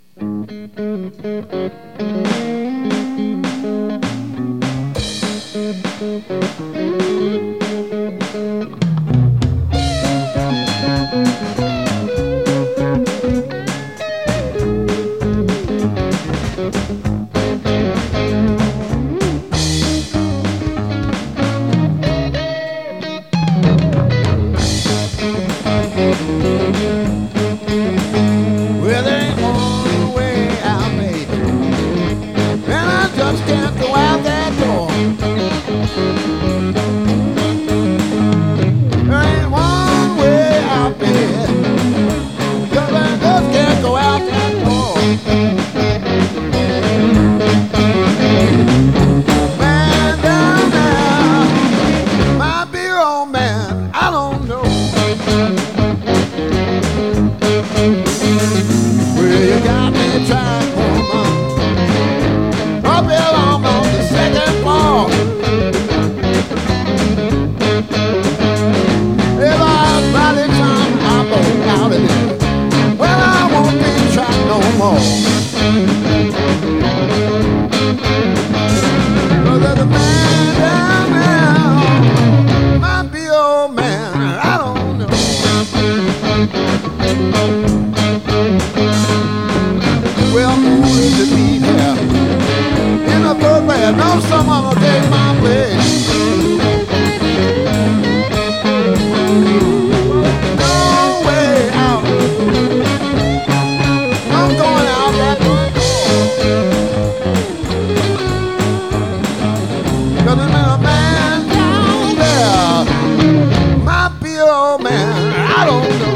Well, there ain't one way out, baby, and I just can't go out that door. There ain't one way out, baby, 'cause I just can't go out that door. Man down there, my dear old man, I don't know. Well, you got me trying, woman, up here on the second floor. If by the time I go out of here, well, I won't be trying no more. 'Cause there's a man down there, my dear old man, I don't know. Well, who is to be there in the footwear? Know someone will take my place. No way out. I'm going out that door. 'Cause there's a man down there, my dear old man, I don't know.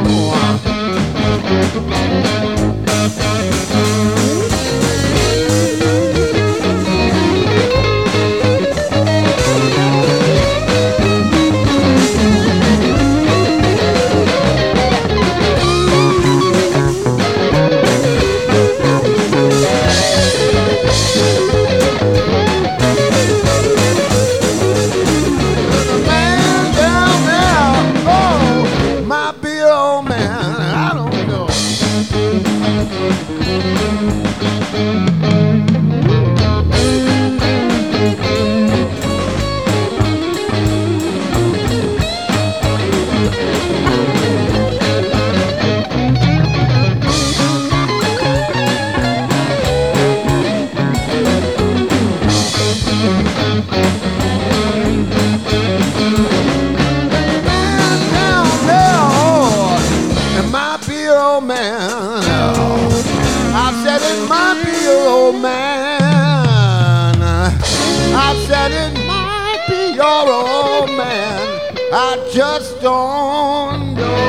I just don't know.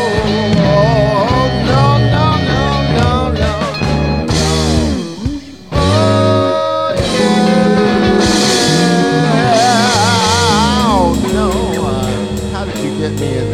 No, no, no, no, no. Oh, yeah. Oh, no. How did you get me in